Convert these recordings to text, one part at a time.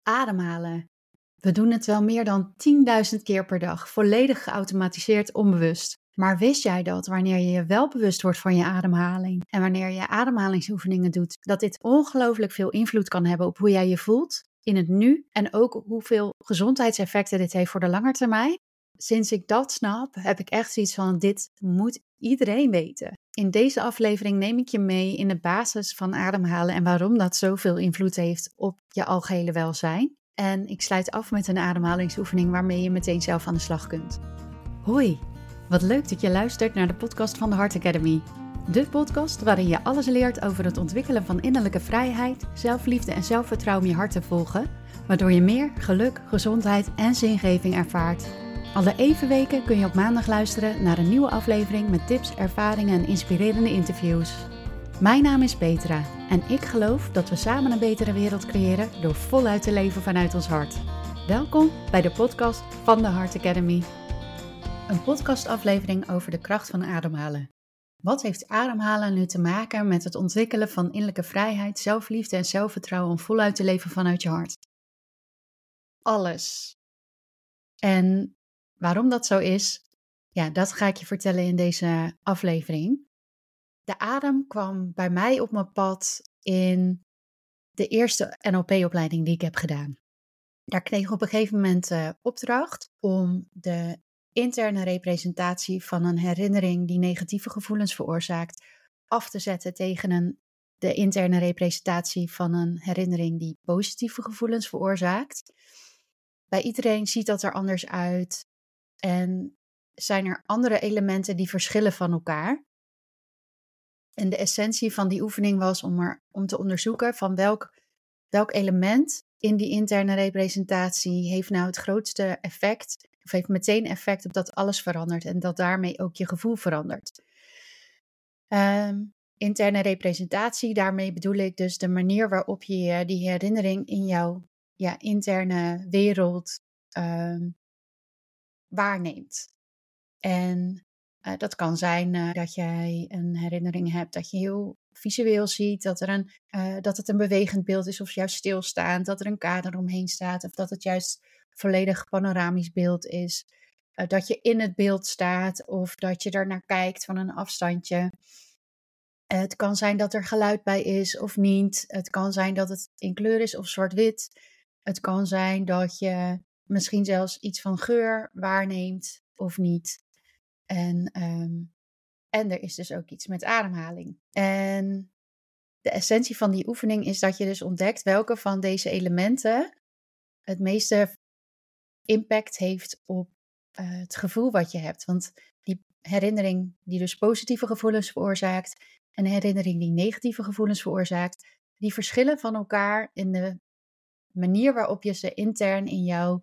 Ademhalen. We doen het wel meer dan 10.000 keer per dag, volledig geautomatiseerd onbewust. Maar wist jij dat wanneer je je wel bewust wordt van je ademhaling en wanneer je ademhalingsoefeningen doet, dat dit ongelooflijk veel invloed kan hebben op hoe jij je voelt in het nu en ook hoeveel gezondheidseffecten dit heeft voor de lange termijn? Sinds ik dat snap, heb ik echt zoiets van: dit moet iedereen weten. In deze aflevering neem ik je mee in de basis van ademhalen en waarom dat zoveel invloed heeft op je algehele welzijn. En ik sluit af met een ademhalingsoefening waarmee je meteen zelf aan de slag kunt. Hoi, wat leuk dat je luistert naar de podcast van de Heart Academy. De podcast waarin je alles leert over het ontwikkelen van innerlijke vrijheid, zelfliefde en zelfvertrouwen om je hart te volgen, waardoor je meer geluk, gezondheid en zingeving ervaart. Alle evenweken kun je op maandag luisteren naar een nieuwe aflevering met tips, ervaringen en inspirerende interviews. Mijn naam is Petra en ik geloof dat we samen een betere wereld creëren door voluit te leven vanuit ons hart. Welkom bij de podcast van de Heart Academy. Een podcastaflevering over de kracht van ademhalen. Wat heeft ademhalen nu te maken met het ontwikkelen van innerlijke vrijheid, zelfliefde en zelfvertrouwen om voluit te leven vanuit je hart? Alles. En waarom dat zo is, dat ga ik je vertellen in deze aflevering. De adem kwam bij mij op mijn pad in de eerste NLP-opleiding die ik heb gedaan. Daar kreeg ik op een gegeven moment de opdracht om de interne representatie van een herinnering die negatieve gevoelens veroorzaakt af te zetten tegen de interne representatie van een herinnering die positieve gevoelens veroorzaakt. Bij iedereen ziet dat er anders uit en zijn er andere elementen die verschillen van elkaar. En de essentie van die oefening was om te onderzoeken van welk element in die interne representatie heeft nou het grootste effect, of heeft meteen effect op dat alles verandert en dat daarmee ook je gevoel verandert. Interne representatie, daarmee bedoel ik dus de manier waarop je die herinnering in jouw interne wereld waarneemt. En dat kan zijn dat jij een herinnering hebt dat je heel visueel ziet, dat het een bewegend beeld is of juist stilstaand, dat er een kader omheen staat of dat het juist volledig panoramisch beeld is. Dat je in het beeld staat of dat je er naar kijkt van een afstandje. Het kan zijn dat er geluid bij is of niet. Het kan zijn dat het in kleur is of zwart-wit. Het kan zijn dat je misschien zelfs iets van geur waarneemt of niet. En er is dus ook iets met ademhaling. En de essentie van die oefening is dat je dus ontdekt welke van deze elementen het meeste impact heeft op het gevoel wat je hebt. Want die herinnering die dus positieve gevoelens veroorzaakt en een herinnering die negatieve gevoelens veroorzaakt, die verschillen van elkaar in de manier waarop je ze intern in jouw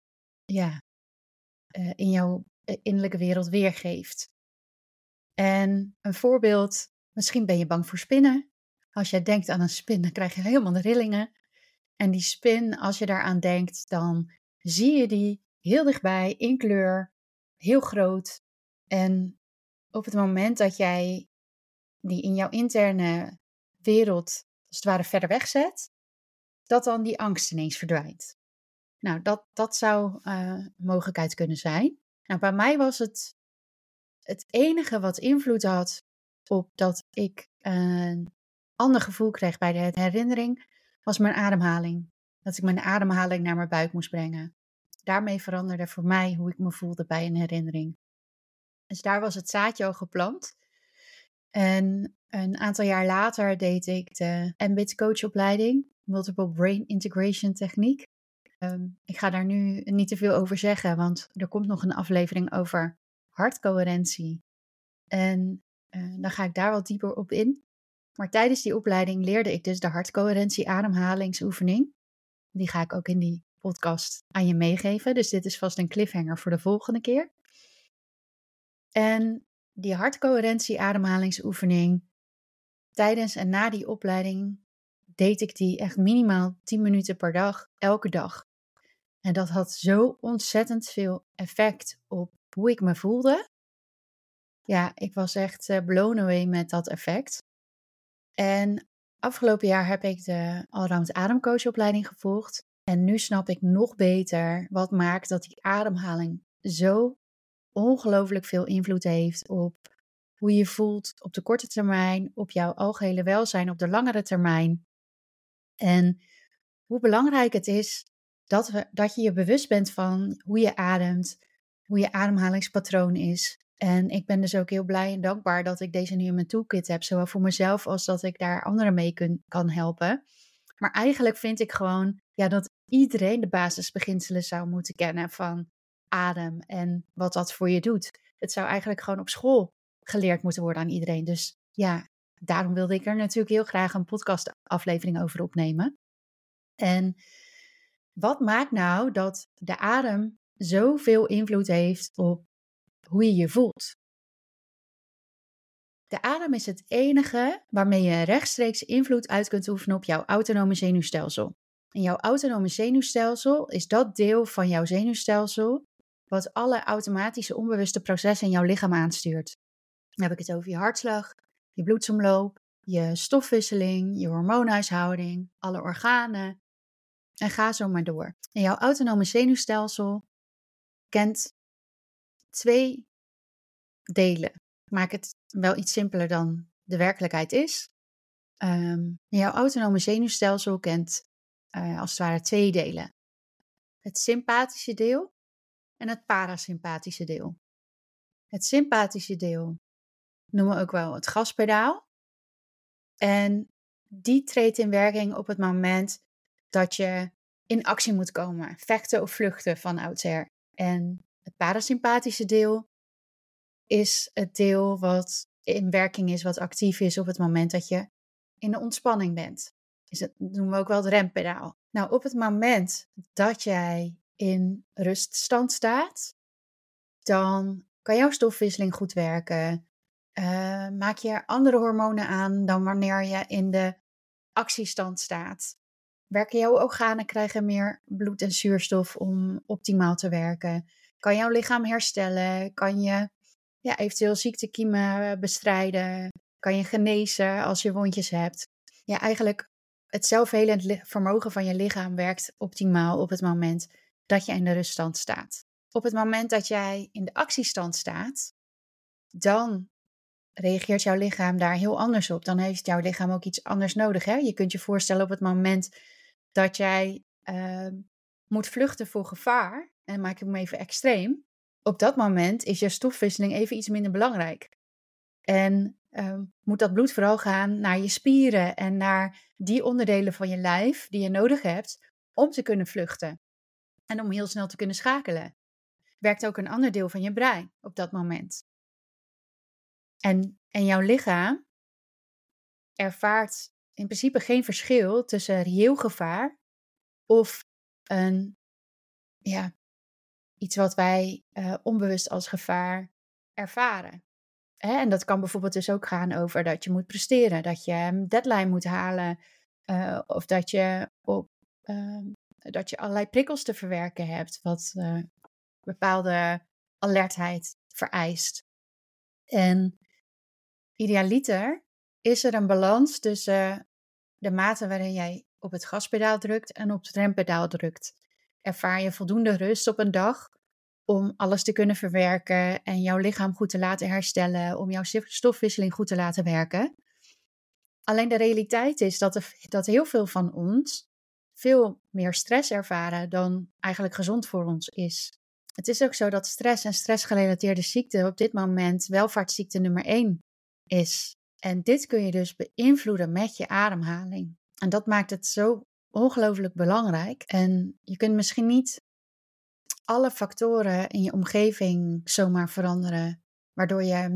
innerlijke wereld weergeeft. En een voorbeeld, misschien ben je bang voor spinnen. Als jij denkt aan een spin, dan krijg je helemaal de rillingen. En die spin, als je daaraan denkt, dan zie je die heel dichtbij, in kleur, heel groot. En op het moment dat jij die in jouw interne wereld, als het ware, verder wegzet, dat dan die angst ineens verdwijnt. Nou, dat zou een mogelijkheid kunnen zijn. Nou, bij mij was het enige wat invloed had op dat ik een ander gevoel kreeg bij de herinnering, was mijn ademhaling. Dat ik mijn ademhaling naar mijn buik moest brengen. Daarmee veranderde voor mij hoe ik me voelde bij een herinnering. Dus daar was het zaadje al geplant. En een aantal jaar later deed ik de MBIT coachopleiding, Multiple Brain Integration Techniek. Ik ga daar nu niet te veel over zeggen, want er komt nog een aflevering over hartcoherentie. En dan ga ik daar wat dieper op in. Maar tijdens die opleiding leerde ik dus de hartcoherentie ademhalingsoefening. Die ga ik ook in die podcast aan je meegeven. Dus dit is vast een cliffhanger voor de volgende keer. En die hartcoherentie ademhalingsoefening, tijdens en na die opleiding deed ik die echt minimaal 10 minuten per dag, elke dag. En dat had zo ontzettend veel effect op hoe ik me voelde. Ja, ik was echt blown away met dat effect. En afgelopen jaar heb ik de Allround Ademcoachopleiding gevolgd. En nu snap ik nog beter wat maakt dat die ademhaling zo ongelooflijk veel invloed heeft op hoe je je voelt op de korte termijn, op jouw algehele welzijn op de langere termijn. En hoe belangrijk het is dat je je bewust bent van hoe je ademt, hoe je ademhalingspatroon is. En ik ben dus ook heel blij en dankbaar dat ik deze nu in mijn toolkit heb, zowel voor mezelf als dat ik daar anderen mee kan helpen. Maar eigenlijk vind ik gewoon dat iedereen de basisbeginselen zou moeten kennen van adem en wat dat voor je doet. Het zou eigenlijk gewoon op school geleerd moeten worden aan iedereen. Dus ja, daarom wilde ik er natuurlijk heel graag een podcastaflevering over opnemen. En wat maakt nou dat de adem zoveel invloed heeft op hoe je je voelt? De adem is het enige waarmee je rechtstreeks invloed uit kunt oefenen op jouw autonome zenuwstelsel. En jouw autonome zenuwstelsel is dat deel van jouw zenuwstelsel wat alle automatische onbewuste processen in jouw lichaam aanstuurt. Dan heb ik het over je hartslag, je bloedsomloop, je stofwisseling, je hormoonhuishouding, alle organen en ga zo maar door. En jouw autonome zenuwstelsel kent twee delen. Ik maak het wel iets simpeler dan de werkelijkheid is. Jouw autonome zenuwstelsel kent als het ware twee delen. Het sympathische deel en het parasympathische deel. Het sympathische deel noemen we ook wel het gaspedaal. En die treedt in werking op het moment dat je in actie moet komen. Vechten of vluchten van oudsher. En het parasympathische deel is het deel wat in werking is, wat actief is op het moment dat je in de ontspanning bent. Dus dat noemen we ook wel het rempedaal. Nou, op het moment dat jij in ruststand staat, dan kan jouw stofwisseling goed werken. Maak je andere hormonen aan dan wanneer je in de actiestand staat. Werken jouw organen, krijgen meer bloed en zuurstof om optimaal te werken. Kan jouw lichaam herstellen? Kan je eventueel ziektekiemen bestrijden? Kan je genezen als je wondjes hebt? Ja, eigenlijk het zelfhelend vermogen van je lichaam werkt optimaal op het moment dat je in de ruststand staat. Op het moment dat jij in de actiestand staat, dan reageert jouw lichaam daar heel anders op. Dan heeft jouw lichaam ook iets anders nodig. Hè? Je kunt je voorstellen op het moment dat jij moet vluchten voor gevaar, en maak ik hem even extreem, op dat moment is je stofwisseling even iets minder belangrijk. En moet dat bloed vooral gaan naar je spieren en naar die onderdelen van je lijf die je nodig hebt om te kunnen vluchten. En om heel snel te kunnen schakelen. Werkt ook een ander deel van je brein op dat moment. En jouw lichaam ervaart in principe geen verschil tussen reëel gevaar of iets wat wij onbewust als gevaar ervaren. En dat kan bijvoorbeeld dus ook gaan over dat je moet presteren, dat je een deadline moet halen, of dat je allerlei prikkels te verwerken hebt, wat bepaalde alertheid vereist. En idealiter is er een balans tussen de mate waarin jij op het gaspedaal drukt en op het rempedaal drukt. Ervaar je voldoende rust op een dag om alles te kunnen verwerken en jouw lichaam goed te laten herstellen, om jouw stofwisseling goed te laten werken. Alleen de realiteit is dat heel veel van ons veel meer stress ervaren dan eigenlijk gezond voor ons is. Het is ook zo dat stress en stressgerelateerde ziekte op dit moment welvaartsziekte nummer 1 is. En dit kun je dus beïnvloeden met je ademhaling. En dat maakt het zo ongelooflijk belangrijk. En je kunt misschien niet alle factoren in je omgeving zomaar veranderen, waardoor je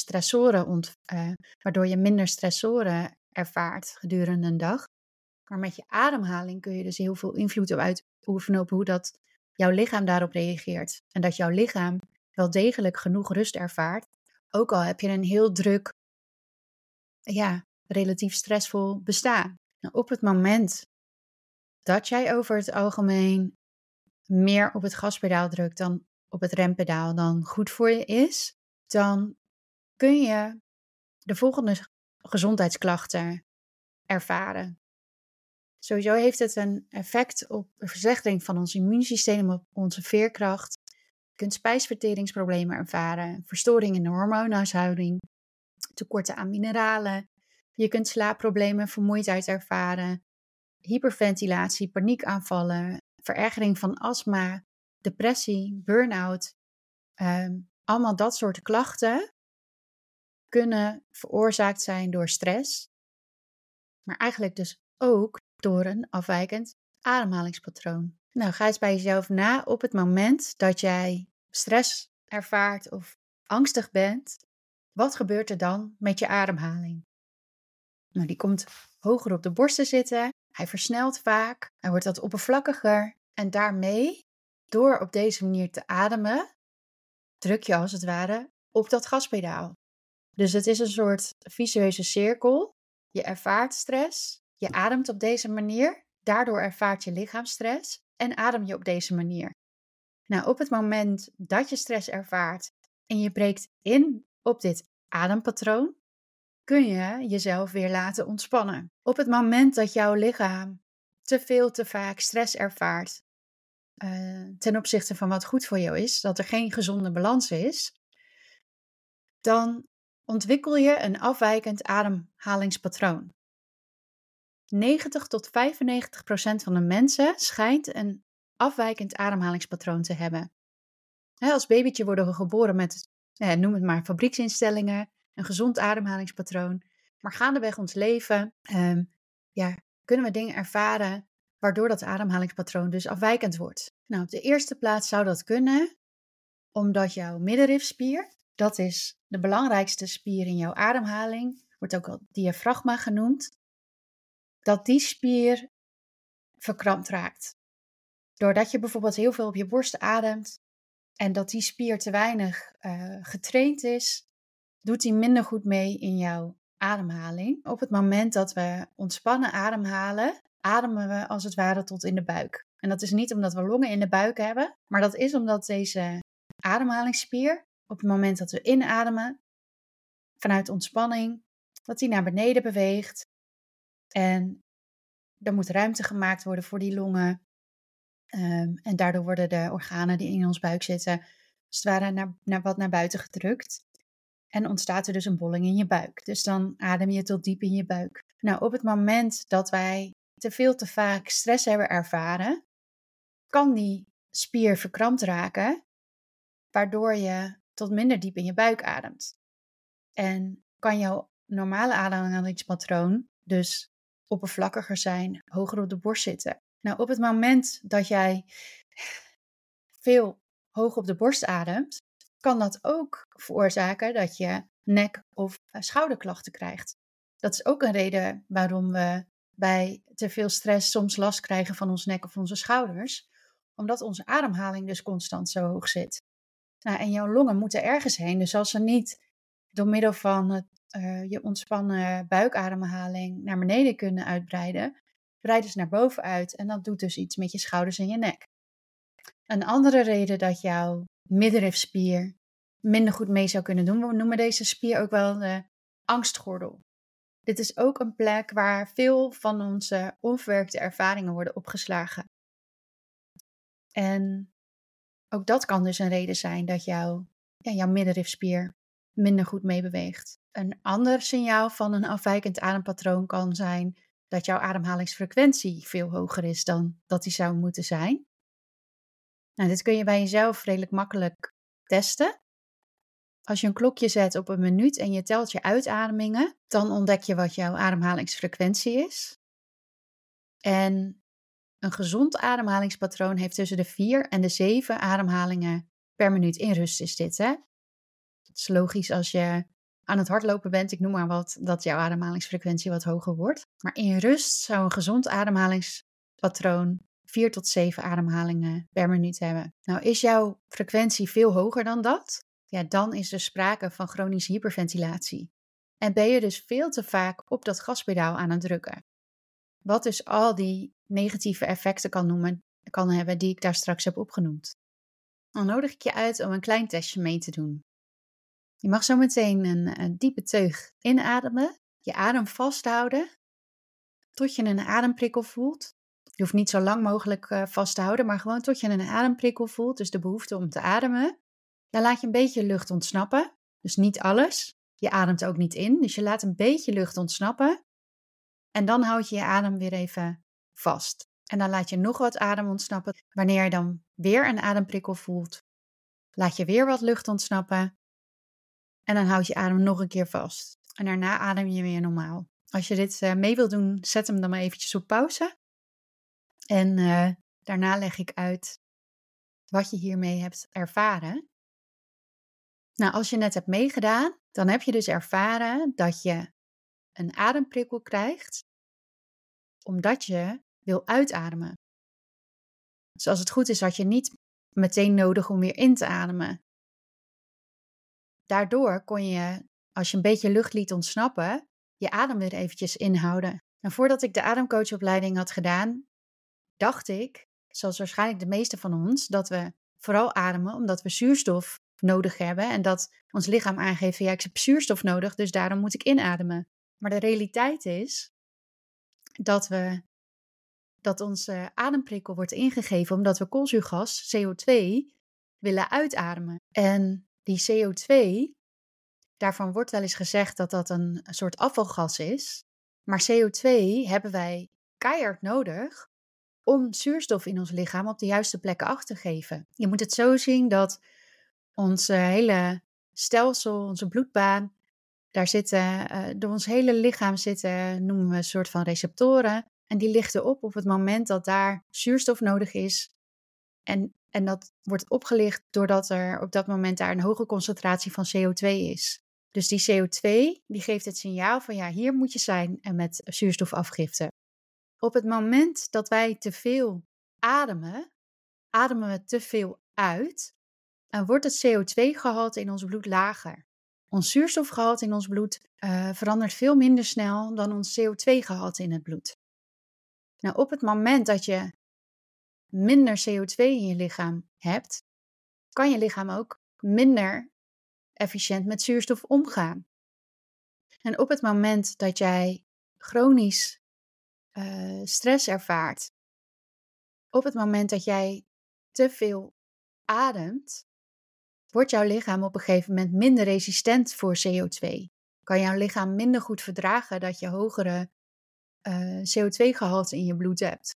minder stressoren ervaart gedurende een dag. Maar met je ademhaling kun je dus heel veel invloed uitoefenen op hoe dat jouw lichaam daarop reageert. En dat jouw lichaam wel degelijk genoeg rust ervaart, ook al heb je een heel druk, relatief stressvol bestaan. Nou, op het moment dat jij over het algemeen meer op het gaspedaal drukt dan op het rempedaal dan goed voor je is, dan kun je de volgende gezondheidsklachten ervaren. Sowieso heeft het een effect op de verslechtering van ons immuunsysteem, op onze veerkracht. Je kunt spijsverteringsproblemen ervaren, verstoringen in de hormoonhuishouding, tekorten aan mineralen. Je kunt slaapproblemen, vermoeidheid ervaren, hyperventilatie, paniekaanvallen, verergering van astma, depressie, burn-out. Allemaal dat soort klachten kunnen veroorzaakt zijn door stress, maar eigenlijk dus ook door een afwijkend ademhalingspatroon. Nou, ga eens bij jezelf na op het moment dat jij stress ervaart of angstig bent. Wat gebeurt er dan met je ademhaling? Nou, die komt hoger op de borst te zitten. Hij versnelt vaak. Hij wordt wat oppervlakkiger. En daarmee, door op deze manier te ademen, druk je als het ware op dat gaspedaal. Dus het is een soort vicieuze cirkel. Je ervaart stress, je ademt op deze manier, daardoor ervaart je lichaam stress en adem je op deze manier. Nou, op het moment dat je stress ervaart en je breekt in op dit adempatroon, kun je jezelf weer laten ontspannen. Op het moment dat jouw lichaam te vaak stress ervaart ten opzichte van wat goed voor jou is, dat er geen gezonde balans is, dan ontwikkel je een afwijkend ademhalingspatroon. 90 tot 95% van de mensen schijnt een afwijkend ademhalingspatroon te hebben. Als babytje worden we geboren met, noem het maar, fabrieksinstellingen, een gezond ademhalingspatroon. Maar gaandeweg ons leven kunnen we dingen ervaren waardoor dat ademhalingspatroon dus afwijkend wordt. Nou, op de eerste plaats zou dat kunnen omdat jouw middenrifspier, dat is de belangrijkste spier in jouw ademhaling, wordt ook al diafragma genoemd, dat die spier verkrampt raakt. Doordat je bijvoorbeeld heel veel op je borst ademt en dat die spier te weinig getraind is, doet die minder goed mee in jouw ademhaling. Op het moment dat we ontspannen ademhalen, ademen we als het ware tot in de buik. En dat is niet omdat we longen in de buik hebben, maar dat is omdat deze ademhalingsspier, op het moment dat we inademen, vanuit ontspanning, dat die naar beneden beweegt. En er moet ruimte gemaakt worden voor die longen. En daardoor worden de organen die in ons buik zitten, als het ware wat naar buiten gedrukt. En ontstaat er dus een bolling in je buik. Dus dan adem je tot diep in je buik. Nou, op het moment dat wij te vaak stress hebben ervaren, kan die spier verkrampt raken, waardoor je tot minder diep in je buik ademt. En kan jouw normale ademhalingspatroon dus oppervlakkiger zijn, hoger op de borst zitten. Nou, op het moment dat jij veel hoog op de borst ademt, kan dat ook veroorzaken dat je nek- of schouderklachten krijgt. Dat is ook een reden waarom we bij te veel stress soms last krijgen van ons nek of onze schouders, omdat onze ademhaling dus constant zo hoog zit. Nou, en jouw longen moeten ergens heen, dus als ze niet door middel van je ontspannen buikademhaling naar beneden kunnen uitbreiden, breiden ze naar boven uit en dat doet dus iets met je schouders en je nek. Een andere reden dat jouw middenrifspier minder goed mee zou kunnen doen, we noemen deze spier ook wel de angstgordel. Dit is ook een plek waar veel van onze onverwerkte ervaringen worden opgeslagen. En ook dat kan dus een reden zijn dat jouw middenrifspier minder goed meebeweegt. Een ander signaal van een afwijkend adempatroon kan zijn dat jouw ademhalingsfrequentie veel hoger is dan dat die zou moeten zijn. Nou, dit kun je bij jezelf redelijk makkelijk testen. Als je een klokje zet op een minuut en je telt je uitademingen, dan ontdek je wat jouw ademhalingsfrequentie is. En een gezond ademhalingspatroon heeft tussen de 4 en de 7 ademhalingen per minuut. In rust is dit, hè? Het is logisch als je aan het hardlopen bent, ik noem maar wat, dat jouw ademhalingsfrequentie wat hoger wordt. Maar in rust zou een gezond ademhalingspatroon 4 tot 7 ademhalingen per minuut hebben. Nou, is jouw frequentie veel hoger dan dat? Ja, dan is er sprake van chronische hyperventilatie. En ben je dus veel te vaak op dat gaspedaal aan het drukken. Wat dus al die negatieve effecten kan hebben die ik daar straks heb opgenoemd. Dan nodig ik je uit om een klein testje mee te doen. Je mag zo meteen een diepe teug inademen, je adem vasthouden tot je een ademprikkel voelt. Je hoeft niet zo lang mogelijk vast te houden, maar gewoon tot je een ademprikkel voelt, dus de behoefte om te ademen. Dan laat je een beetje lucht ontsnappen, dus niet alles. Je ademt ook niet in, dus je laat een beetje lucht ontsnappen. En dan houd je je adem weer even vast. En dan laat je nog wat adem ontsnappen. Wanneer je dan weer een ademprikkel voelt, laat je weer wat lucht ontsnappen. En dan houd je adem nog een keer vast. En daarna adem je weer normaal. Als je dit mee wilt doen, zet hem dan maar eventjes op pauze. En daarna leg ik uit wat je hiermee hebt ervaren. Nou, als je net hebt meegedaan, dan heb je dus ervaren dat je een ademprikkel krijgt, omdat je wil uitademen. Dus als het goed is, had je niet meteen nodig om weer in te ademen. Daardoor kon je, als je een beetje lucht liet ontsnappen, je adem weer eventjes inhouden. En voordat ik de ademcoachopleiding had gedaan, dacht ik, zoals waarschijnlijk de meeste van ons, dat we vooral ademen omdat we zuurstof nodig hebben en dat ons lichaam aangeeft van ja, ik heb zuurstof nodig, dus daarom moet ik inademen. Maar de realiteit is dat onze ademprikkel wordt ingegeven omdat we koolzuurgas, CO2, willen uitademen. En die CO2, daarvan wordt wel eens gezegd dat dat een soort afvalgas is. Maar CO2 hebben wij keihard nodig om zuurstof in ons lichaam op de juiste plekken af te geven. Je moet het zo zien dat ons hele stelsel, onze bloedbaan, daar zitten, door ons hele lichaam zitten, noemen we een soort van receptoren. En die lichten op het moment dat daar zuurstof nodig is. En dat wordt opgelicht doordat er op dat moment daar een hoge concentratie van CO2 is. Dus die CO2 die geeft het signaal van ja, hier moet je zijn en met zuurstofafgifte. Op het moment dat wij te veel ademen, ademen we te veel uit en wordt het CO2-gehalte in ons bloed lager. Ons zuurstofgehalte in ons bloed verandert veel minder snel dan ons CO2-gehalte in het bloed. Nou, op het moment dat je minder CO2 in je lichaam hebt, kan je lichaam ook minder efficiënt met zuurstof omgaan. En op het moment dat jij chronisch stress ervaart, op het moment dat jij te veel ademt, wordt jouw lichaam op een gegeven moment minder resistent voor CO2. Kan jouw lichaam minder goed verdragen dat je hogere CO2-gehalte in je bloed hebt.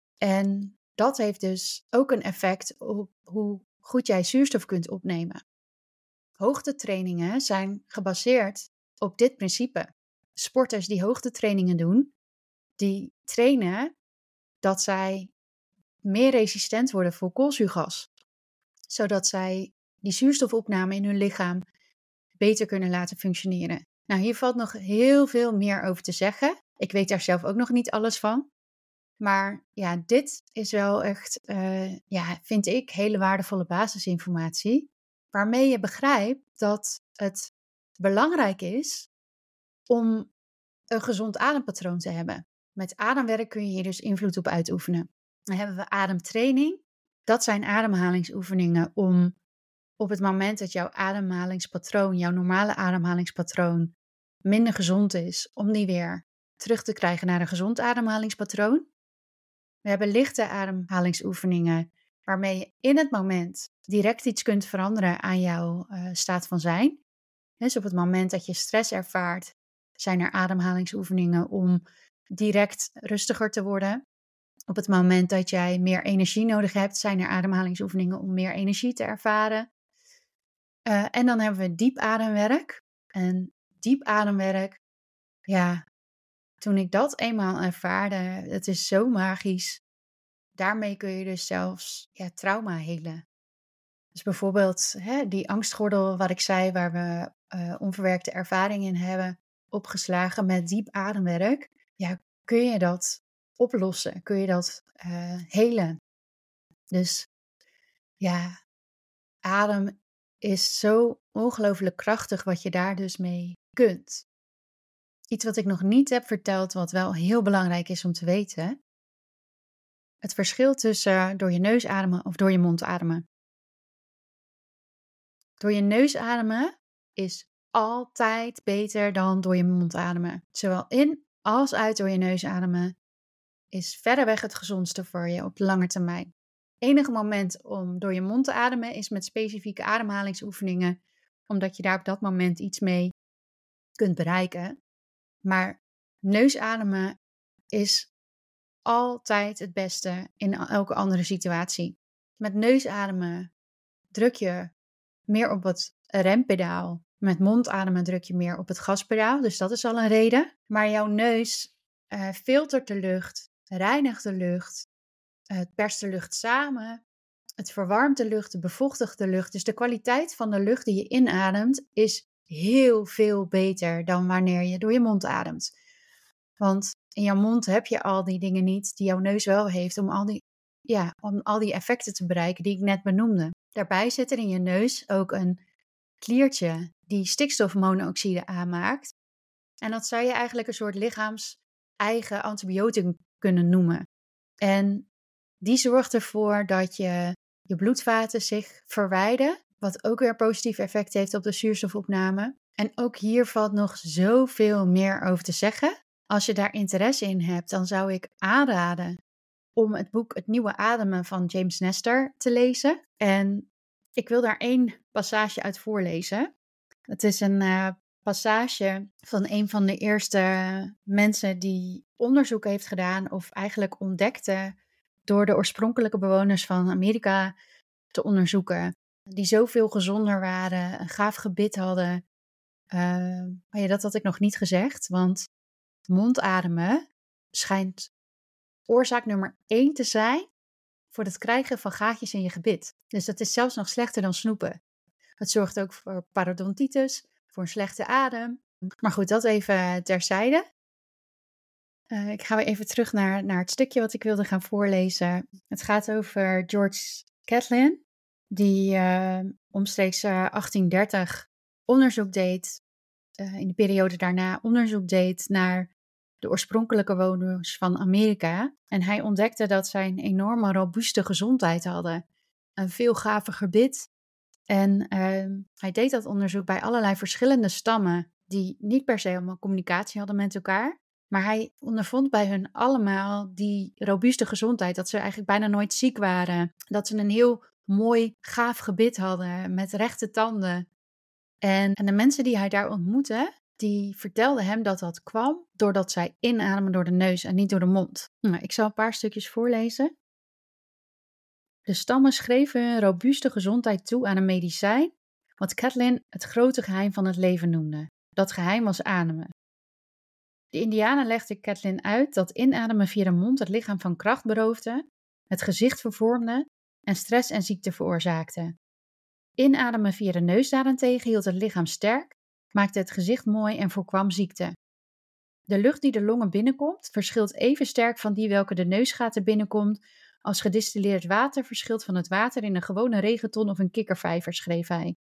En dat heeft dus ook een effect op hoe goed jij zuurstof kunt opnemen. Hoogtetrainingen zijn gebaseerd op dit principe. Sporters die hoogtetrainingen doen, die trainen dat zij meer resistent worden voor koolzuurgas. Zodat zij die zuurstofopname in hun lichaam beter kunnen laten functioneren. Nou, hier valt nog heel veel meer over te zeggen. Ik weet daar zelf ook nog niet alles van. Maar ja, dit is wel echt, vind ik, hele waardevolle basisinformatie. Waarmee je begrijpt dat het belangrijk is om een gezond adempatroon te hebben. Met ademwerk kun je hier dus invloed op uitoefenen. Dan hebben we ademtraining. Dat zijn ademhalingsoefeningen om op het moment dat jouw ademhalingspatroon, jouw normale ademhalingspatroon, minder gezond is, om die weer terug te krijgen naar een gezond ademhalingspatroon. We hebben lichte ademhalingsoefeningen waarmee je in het moment direct iets kunt veranderen aan jouw staat van zijn. Dus op het moment dat je stress ervaart, zijn er ademhalingsoefeningen om direct rustiger te worden. Op het moment dat jij meer energie nodig hebt, zijn er ademhalingsoefeningen om meer energie te ervaren. En dan hebben we diep ademwerk. En diep ademwerk, ja, toen ik dat eenmaal ervaarde, het is zo magisch. Daarmee kun je dus zelfs trauma helen. Dus bijvoorbeeld die angstgordel wat ik zei, waar we onverwerkte ervaring in hebben opgeslagen met diep ademwerk. Ja, kun je dat oplossen? Kun je dat helen? Dus ja, adem is zo ongelooflijk krachtig wat je daar dus mee kunt. Iets wat ik nog niet heb verteld, wat wel heel belangrijk is om te weten. Het verschil tussen door je neus ademen of door je mond ademen. Door je neus ademen is altijd beter dan door je mond ademen. Zowel in als uit door je neus ademen is verreweg het gezondste voor je op de lange termijn. Het enige moment om door je mond te ademen is met specifieke ademhalingsoefeningen, omdat je daar op dat moment iets mee kunt bereiken. Maar neusademen is altijd het beste in elke andere situatie. Met neusademen druk je meer op het rempedaal. Met mondademen druk je meer op het gaspedaal. Dus dat is al een reden. Maar jouw neus filtert de lucht, reinigt de lucht, het perst de lucht samen. Het verwarmt de lucht, het bevochtigt de lucht. Dus de kwaliteit van de lucht die je inademt is heel veel beter dan wanneer je door je mond ademt. Want in jouw mond heb je al die dingen niet die jouw neus wel heeft om al die effecten te bereiken die ik net benoemde. Daarbij zit er in je neus ook een kliertje die stikstofmonoxide aanmaakt. En dat zou je eigenlijk een soort lichaams-eigen antibioticum kunnen noemen. En die zorgt ervoor dat je bloedvaten zich verwijden, wat ook weer een positief effect heeft op de zuurstofopname. En ook hier valt nog zoveel meer over te zeggen. Als je daar interesse in hebt, dan zou ik aanraden om het boek Het Nieuwe Ademen van James Nestor te lezen. En ik wil daar 1 passage uit voorlezen. Het is een passage van een van de eerste mensen die onderzoek heeft gedaan of eigenlijk ontdekte door de oorspronkelijke bewoners van Amerika te onderzoeken. Die zoveel gezonder waren, een gaaf gebit hadden. Dat had ik nog niet gezegd, want mondademen schijnt oorzaak nummer 1 te zijn voor het krijgen van gaatjes in je gebit. Dus dat is zelfs nog slechter dan snoepen. Het zorgt ook voor parodontitis, voor een slechte adem. Maar goed, dat even terzijde. Ik ga weer even terug naar het stukje wat ik wilde gaan voorlezen. Het gaat over George Catlin, die omstreeks 1830 onderzoek deed, in de periode daarna onderzoek deed naar de oorspronkelijke bewoners van Amerika. En hij ontdekte dat zij een enorme robuuste gezondheid hadden. Een veel gaver gebit. En hij deed dat onderzoek bij allerlei verschillende stammen die niet per se helemaal communicatie hadden met elkaar. Maar hij ondervond bij hun allemaal die robuuste gezondheid, dat ze eigenlijk bijna nooit ziek waren. Dat ze een heel mooi, gaaf gebit hadden met rechte tanden. En de mensen die hij daar ontmoette, die vertelden hem dat dat kwam doordat zij inademen door de neus en niet door de mond. Nou, ik zal een paar stukjes voorlezen. De stammen schreven hun robuuste gezondheid toe aan een medicijn, wat Catlin het grote geheim van het leven noemde. Dat geheim was ademen. De Indianen legden Catlin uit dat inademen via de mond het lichaam van kracht beroofde, het gezicht vervormde en stress en ziekte veroorzaakte. Inademen via de neus daarentegen hield het lichaam sterk, maakte het gezicht mooi en voorkwam ziekte. De lucht die de longen binnenkomt verschilt even sterk van die welke de neusgaten binnenkomt als gedistilleerd water verschilt van het water in een gewone regenton of een kikkervijver, schreef hij.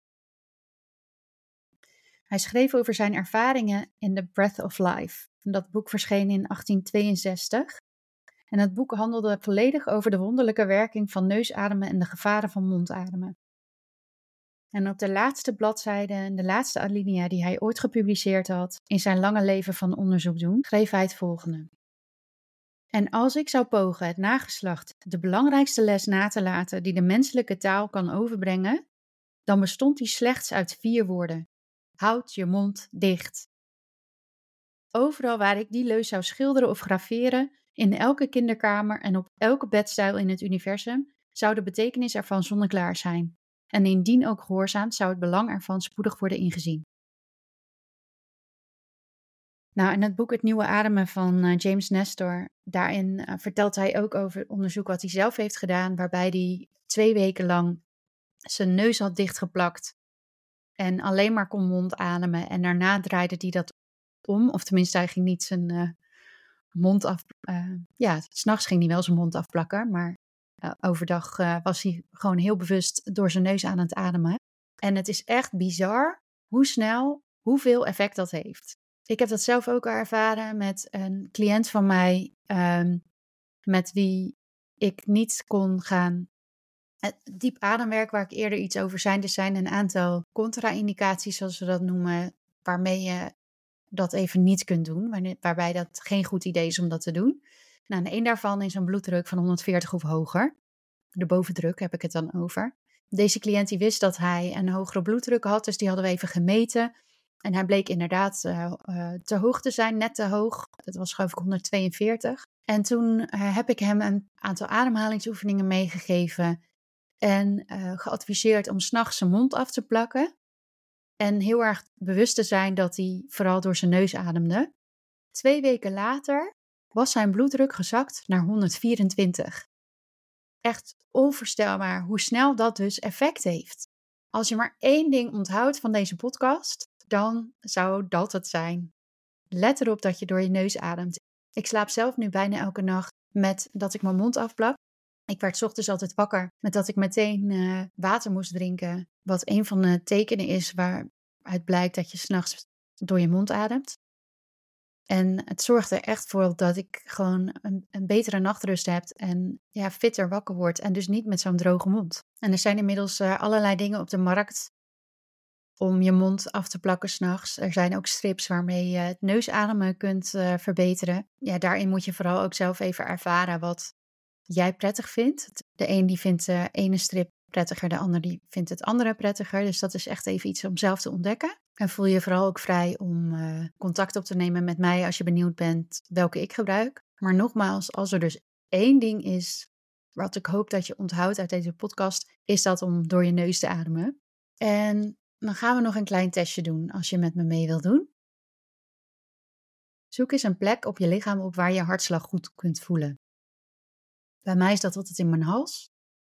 Hij schreef over zijn ervaringen in The Breath of Life. Dat boek verscheen in 1862. En het boek handelde volledig over de wonderlijke werking van neusademen en de gevaren van mondademen. En op de laatste bladzijde, de laatste alinea die hij ooit gepubliceerd had in zijn lange leven van onderzoek doen, schreef hij het volgende. En als ik zou pogen het nageslacht de belangrijkste les na te laten die de menselijke taal kan overbrengen, dan bestond die slechts uit 4 woorden. Houd je mond dicht. Overal waar ik die leus zou schilderen of graveren, in elke kinderkamer en op elke bedstijl in het universum, zou de betekenis ervan zonneklaar zijn. En indien ook gehoorzaamd, zou het belang ervan spoedig worden ingezien. Nou, in het boek Het Nieuwe Ademen van James Nestor, daarin vertelt hij ook over het onderzoek wat hij zelf heeft gedaan, waarbij hij 2 weken lang zijn neus had dichtgeplakt en alleen maar kon mondademen. En daarna draaide hij dat om, of tenminste hij ging niet zijn mond af, 's nachts ging hij wel zijn mond afplakken, maar overdag was hij gewoon heel bewust door zijn neus aan het ademen. En het is echt bizar hoe snel, hoeveel effect dat heeft. Ik heb dat zelf ook ervaren met een cliënt van mij, met wie ik niet kon gaan. Het diep ademwerk waar ik eerder iets over zei, er zijn een aantal contra-indicaties, zoals we dat noemen, waarmee je dat even niet kunt doen, waarbij dat geen goed idee is om dat te doen. Nou, en een daarvan is een bloeddruk van 140 of hoger. De bovendruk heb ik het dan over. Deze cliënt die wist dat hij een hogere bloeddruk had, dus die hadden we even gemeten. En hij bleek inderdaad te hoog te zijn, net te hoog. Dat was geloof ik 142. En toen heb ik hem een aantal ademhalingsoefeningen meegegeven en geadviseerd om 's nachts zijn mond af te plakken. En heel erg bewust te zijn dat hij vooral door zijn neus ademde. 2 weken later was zijn bloeddruk gezakt naar 124. Echt onvoorstelbaar hoe snel dat dus effect heeft. Als je maar één ding onthoudt van deze podcast, dan zou dat het zijn. Let erop dat je door je neus ademt. Ik slaap zelf nu bijna elke nacht met dat ik mijn mond afplak. Ik werd 's ochtends altijd wakker met dat ik meteen water moest drinken. Wat een van de tekenen is waaruit blijkt dat je 's nachts door je mond ademt. En het zorgt er echt voor dat ik gewoon een betere nachtrust heb en ja, fitter wakker word en dus niet met zo'n droge mond. En er zijn inmiddels allerlei dingen op de markt om je mond af te plakken 's nachts. Er zijn ook strips waarmee je het neusademen kunt verbeteren. Ja, daarin moet je vooral ook zelf even ervaren wat jij prettig vindt. De een die vindt de ene strip prettiger, de ander die vindt het andere prettiger. Dus dat is echt even iets om zelf te ontdekken. En voel je vooral ook vrij om contact op te nemen met mij als je benieuwd bent welke ik gebruik. Maar nogmaals, als er dus één ding is wat ik hoop dat je onthoudt uit deze podcast, is dat om door je neus te ademen. En dan gaan we nog een klein testje doen als je met me mee wilt doen. Zoek eens een plek op je lichaam op waar je hartslag goed kunt voelen. Bij mij is dat altijd in mijn hals.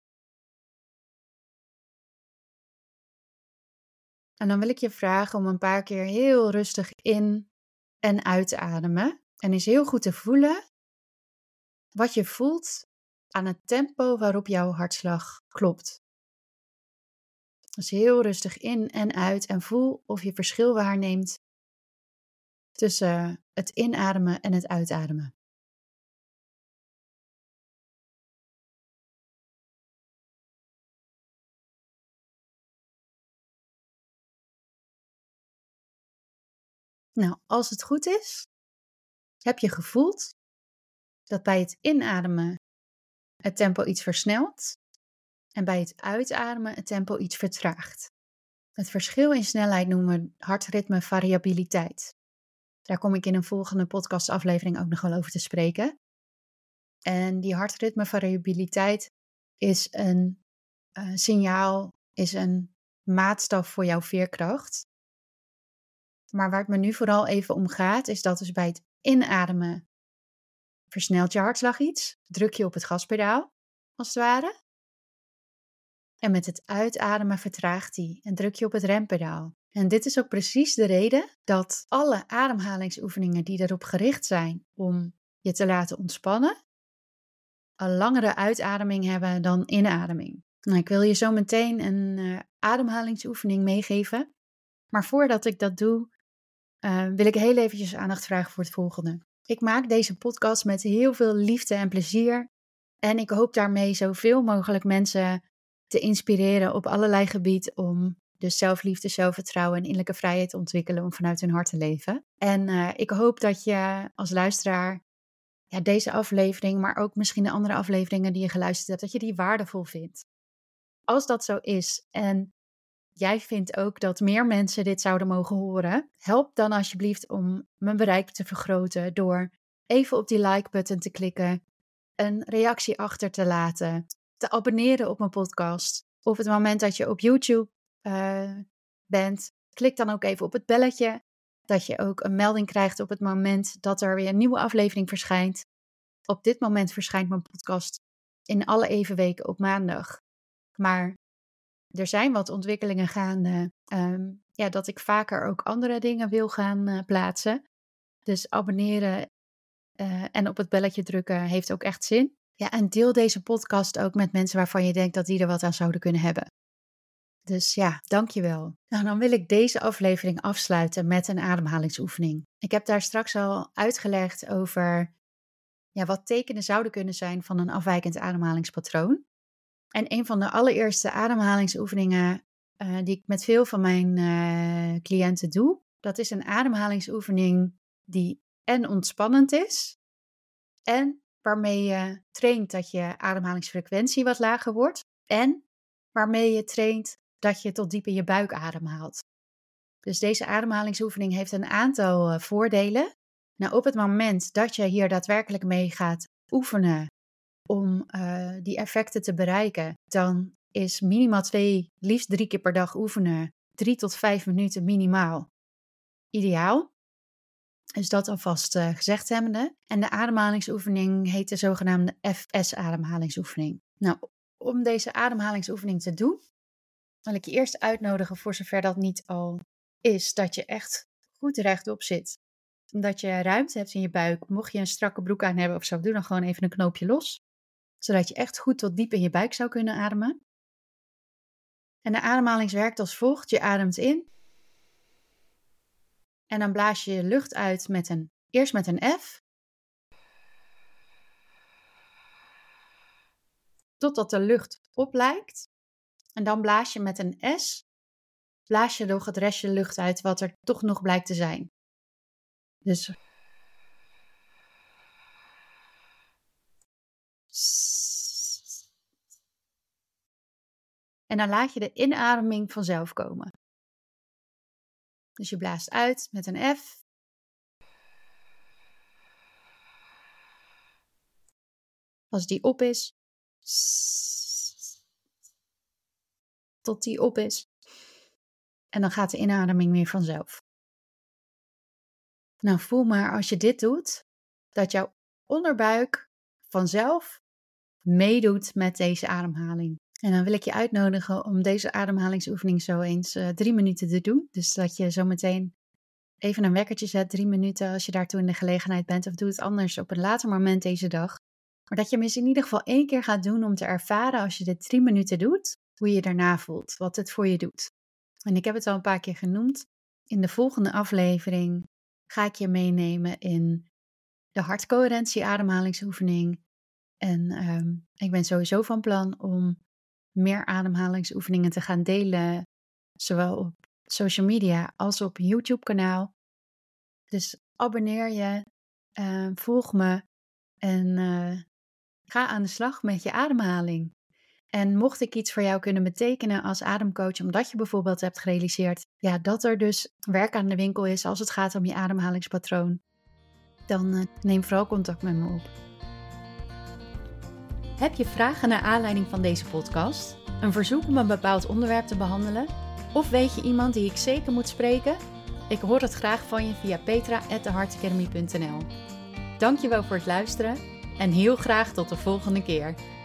En dan wil ik je vragen om een paar keer heel rustig in en uit te ademen. En is heel goed te voelen wat je voelt aan het tempo waarop jouw hartslag klopt. Dus heel rustig in en uit en voel of je verschil waarneemt tussen het inademen en het uitademen. Nou, als het goed is, heb je gevoeld dat bij het inademen het tempo iets versnelt en bij het uitademen het tempo iets vertraagt. Het verschil in snelheid noemen we hartritmevariabiliteit. Daar kom ik in een volgende podcastaflevering ook nog wel over te spreken. En die hartritmevariabiliteit is een signaal, is een maatstaf voor jouw veerkracht. Maar waar het me nu vooral even om gaat, is dat dus bij het inademen versnelt je hartslag iets. Druk je op het gaspedaal, als het ware. En met het uitademen vertraagt die en druk je op het rempedaal. En dit is ook precies de reden dat alle ademhalingsoefeningen die erop gericht zijn om je te laten ontspannen, een langere uitademing hebben dan inademing. Nou, ik wil je zo meteen een ademhalingsoefening meegeven. Maar voordat ik dat doe, wil ik heel eventjes aandacht vragen voor het volgende. Ik maak deze podcast met heel veel liefde en plezier. En ik hoop daarmee zoveel mogelijk mensen te inspireren op allerlei gebieden om dus zelfliefde, zelfvertrouwen en innerlijke vrijheid te ontwikkelen om vanuit hun hart te leven. En ik hoop dat je als luisteraar deze aflevering, maar ook misschien de andere afleveringen die je geluisterd hebt, dat je die waardevol vindt. Als dat zo is en jij vindt ook dat meer mensen dit zouden mogen horen, help dan alsjeblieft om mijn bereik te vergroten door even op die like-button te klikken, een reactie achter te laten, te abonneren op mijn podcast. Op het moment dat je op YouTube bent, klik dan ook even op het belletje, dat je ook een melding krijgt op het moment dat er weer een nieuwe aflevering verschijnt. Op dit moment verschijnt mijn podcast in alle evenweken op maandag. Maar er zijn wat ontwikkelingen gaande, dat ik vaker ook andere dingen wil gaan plaatsen. Dus abonneren en op het belletje drukken heeft ook echt zin. Ja, en deel deze podcast ook met mensen waarvan je denkt dat die er wat aan zouden kunnen hebben. Dus ja, dankjewel. Nou, dan wil ik deze aflevering afsluiten met een ademhalingsoefening. Ik heb daar straks al uitgelegd over wat tekenen zouden kunnen zijn van een afwijkend ademhalingspatroon. En een van de allereerste ademhalingsoefeningen die ik met veel van mijn cliënten doe, dat is een ademhalingsoefening die en ontspannend is en waarmee je traint dat je ademhalingsfrequentie wat lager wordt en waarmee je traint dat je tot diep in je buik ademhaalt. Dus deze ademhalingsoefening heeft een aantal voordelen. Nou, op het moment dat je hier daadwerkelijk mee gaat oefenen om die effecten te bereiken, dan is minimaal 2, liefst 3 keer per dag oefenen, 3 tot 5 minuten minimaal ideaal. Dus dat alvast gezegd hebbende. En de ademhalingsoefening heet de zogenaamde FS-ademhalingsoefening. Nou, om deze ademhalingsoefening te doen, wil ik je eerst uitnodigen, voor zover dat niet al is, dat je echt goed rechtop zit. Dat je ruimte hebt in je buik. Mocht je een strakke broek aan hebben of zo, doe dan gewoon even een knoopje los. Zodat je echt goed tot diep in je buik zou kunnen ademen. En de ademhaling werkt als volgt. Je ademt in. En dan blaas je lucht uit eerst met een F. Totdat de lucht op lijkt. En dan blaas je met een S. Blaas je nog het restje lucht uit wat er toch nog blijkt te zijn. Dus. En dan laat je de inademing vanzelf komen. Dus je blaast uit met een F. Als die op is. Tot die op is. En dan gaat de inademing weer vanzelf. Nou, voel maar als je dit doet, dat jouw onderbuik vanzelf meedoet met deze ademhaling. En dan wil ik je uitnodigen om deze ademhalingsoefening zo eens 3 minuten te doen. Dus dat je zo meteen even een wekkertje zet, 3 minuten als je daartoe in de gelegenheid bent. Of doe het anders op een later moment deze dag. Maar dat je hem in ieder geval 1 keer gaat doen om te ervaren als je dit 3 minuten doet, hoe je daarna voelt, wat het voor je doet. En ik heb het al een paar keer genoemd. In de volgende aflevering ga ik je meenemen in de hartcoherentie ademhalingsoefening. En ik ben sowieso van plan om meer ademhalingsoefeningen te gaan delen, zowel op social media als op YouTube kanaal. Dus abonneer je, volg me en ga aan de slag met je ademhaling. En mocht ik iets voor jou kunnen betekenen als ademcoach, omdat je bijvoorbeeld hebt gerealiseerd dat er dus werk aan de winkel is als het gaat om je ademhalingspatroon, dan neem vooral contact met me op. Heb je vragen naar aanleiding van deze podcast? Een verzoek om een bepaald onderwerp te behandelen? Of weet je iemand die ik zeker moet spreken? Ik hoor het graag van je via petra@theheartacademy.nl. Dankjewel voor het luisteren en heel graag tot de volgende keer.